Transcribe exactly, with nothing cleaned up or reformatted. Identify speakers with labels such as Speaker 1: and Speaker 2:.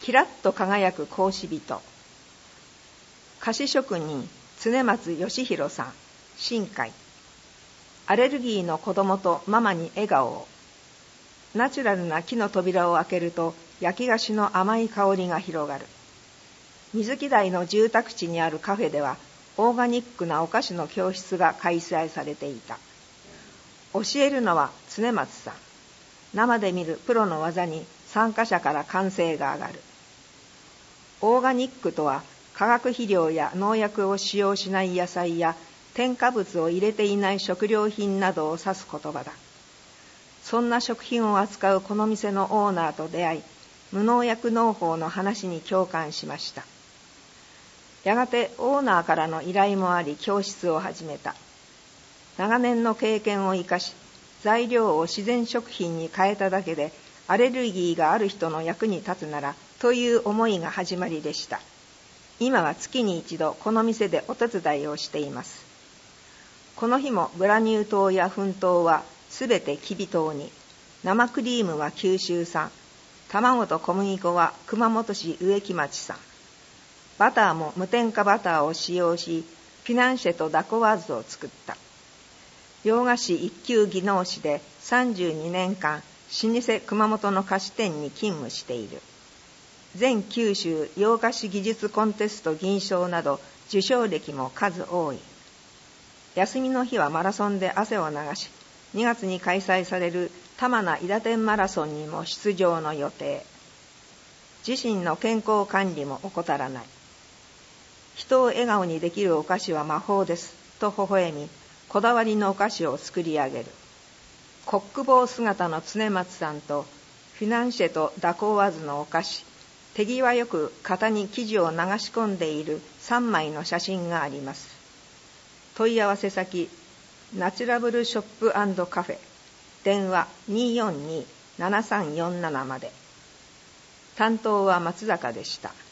Speaker 1: キラッと輝く格子人。菓子職人常松義弘さん、新海。アレルギーの子供とママに笑顔を。ナチュラルな木の扉を開けると焼き菓子の甘い香りが広がる。水木台の住宅地にあるカフェではオーガニックなお菓子の教室が開催されていた。教えるのは常松さん。生で見るプロの技に参加者から歓声が上がる。オーガニックとは化学肥料や農薬を使用しない野菜や添加物を入れていない食料品などを指す言葉だ。そんな食品を扱うこの店のオーナーと出会い、無農薬農法の話に共感しました。やがてオーナーからの依頼もあり教室を始めた。長年の経験を生かし、材料を自然食品に変えただけでアレルギーがある人の役に立つならという思いが始まりでした。今は月に一度この店でお手伝いをしています。この日もグラニュー糖や粉糖はすべてきび糖に、生クリームは九州産、卵と小麦粉は熊本市植木町産、バターも無添加バターを使用し、フィナンシェとダコワーズを作った。洋菓子一級技能士でさんじゅうにねんかん老舗熊本の菓子店に勤務している。全九州洋菓子技術コンテスト銀賞など受賞歴も数多い。休みの日はマラソンで汗を流し、にがつに開催される玉名伊田店マラソンにも出場の予定。自身の健康管理も怠らない。人を笑顔にできるお菓子は魔法ですと微笑み、こだわりのお菓子を作り上げる。コック帽姿の常松さんとフィナンシェとダコワーズのお菓子、手際よく型に生地を流し込んでいるさんまいの写真があります。問い合わせ先、ナチュラブルショップ&カフェ、電話 にーよんにーななさんよんなな まで。担当は松坂でした。